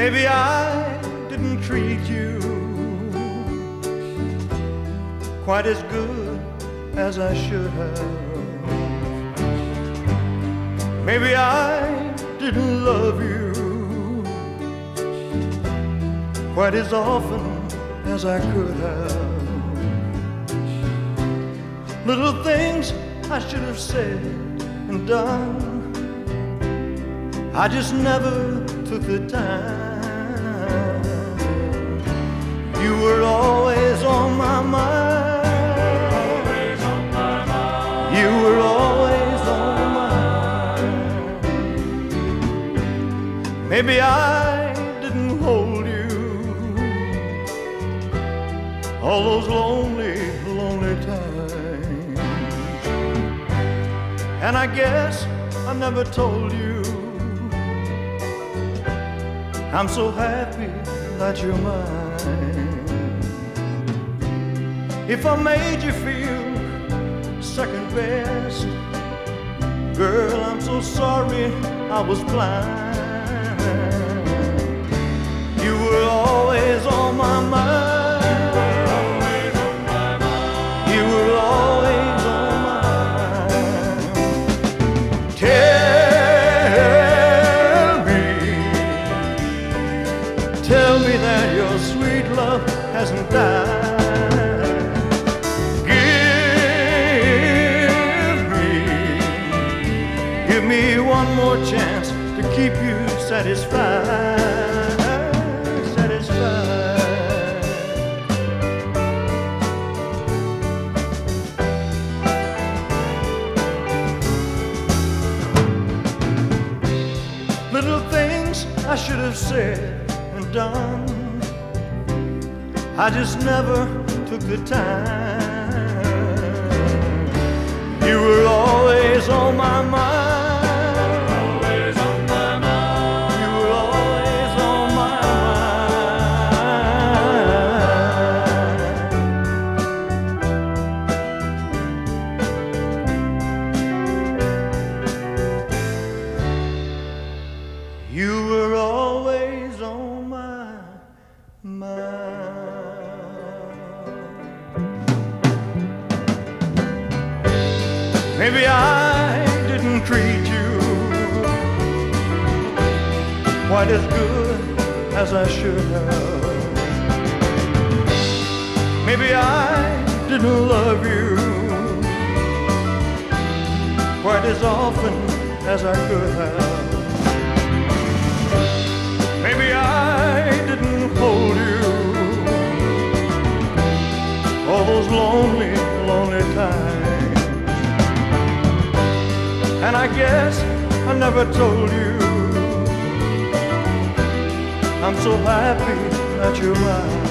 Maybe I didn't treat you quite as good as I should have. Maybe I didn't love you quite as often as I could have. Little things I should have said and done, I just never took the time. You were always on my mind. You were always on my mind. Maybe I didn't hold you all those lonely, lonely times. And I guess I never told you I'm so happy that you're mine. If I made you feel second best, girl, I'm so sorry I was blind. You were always on my mind. You were always on my mind. Tell me that your sweet love hasn't died. Give me one more chance to keep you satisfied, satisfied. Little things I should have said and done, I just never took the time. You were always on my mind. Always on my mind. You were always on my mind. You were always on my mind. Maybe I didn't treat you quite as good as I should have. Maybe I didn't love you quite as often as I could have. Maybe I didn't hold you all those lonely, lonely times. And I guess I never told you I'm so happy that you're mine.